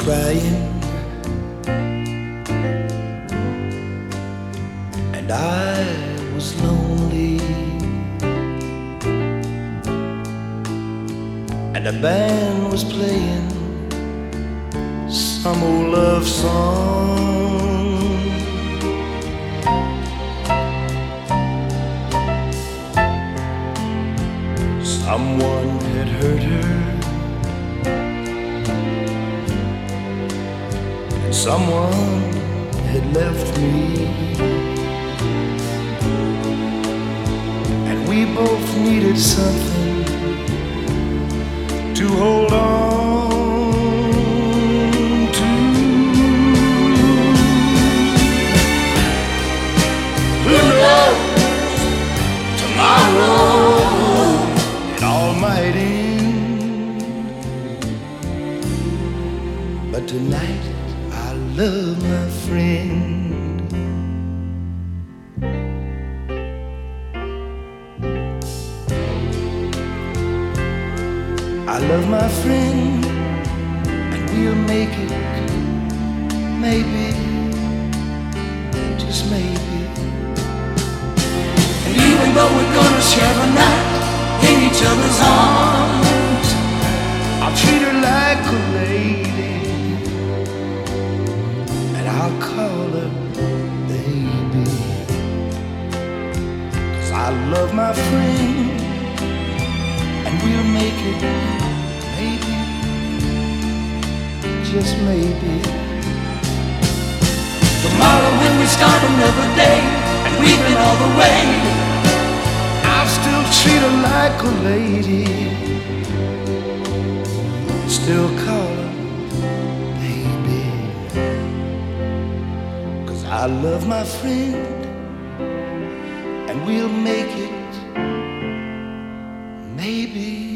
crying, and I was lonely, and the band was playing some old love song. Someone had hurt her, and someone had left me, and we both needed something to hold on to. Who knows tomorrow? Might end, but tonight I love my friend. I love my friend, and we'll make it, maybe, just maybe. And even though we're gonna share a night in each other's arms, I'll treat her like a lady, and I'll call her baby, 'cause I love my friend, and we'll make it, maybe, just maybe. tomorrow when we start another day, and we've been all the way, I'll still treat her like a lady, still call her baby, 'cause I love my friend, and we'll make it, maybe.